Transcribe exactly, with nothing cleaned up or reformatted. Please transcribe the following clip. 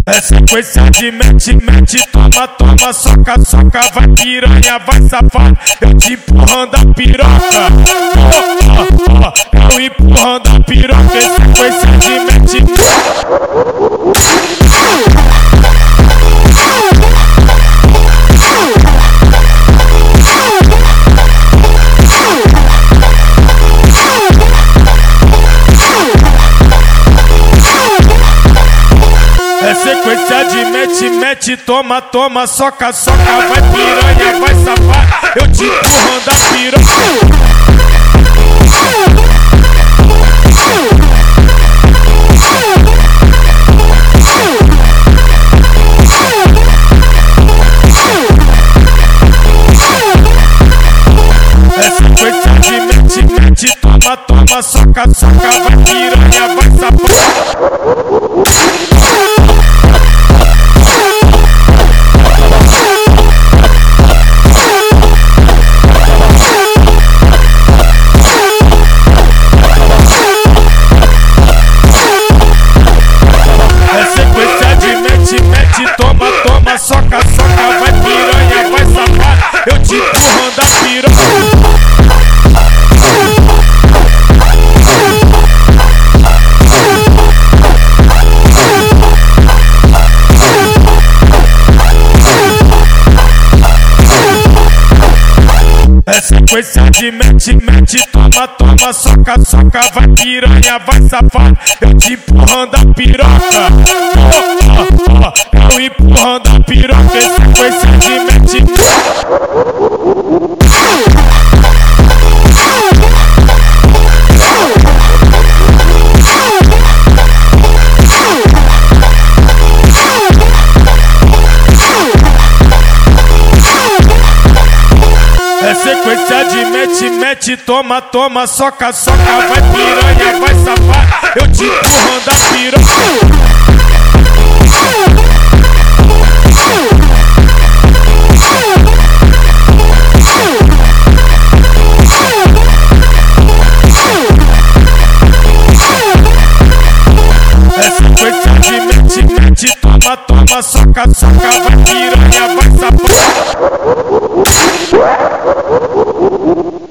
É sequência de mete, mete, toma, toma, soca, soca, vai piranha, vai safar, eu te empurrando a piroca. Oh, oh, oh, eu empurrando a piroca, é sequência de mete, é sequência de mete, mete, toma, toma, soca, soca, vai piranha, vai safar, eu te empurrando a piroca. É sequência de mete, mete, toma, toma, soca, soca, vai piranha, vai safar. Toma, toma, soca, soca, vai piranha, vai safar, eu te empurrando a piroca. É sequência de mete, mete, toma, toma, soca, soca, vai piranha, vai safar, eu te empurrando a piroca. Oh, oh, oh, eu empurrando a piroca, é sequência de mete. É sequência de mete, mete, toma, toma, soca, soca, vai piranha, vai safar, eu te empurrando a piroca. É sequência de mete, mete, toma, toma, soca, soca, vai piranha, vai safar.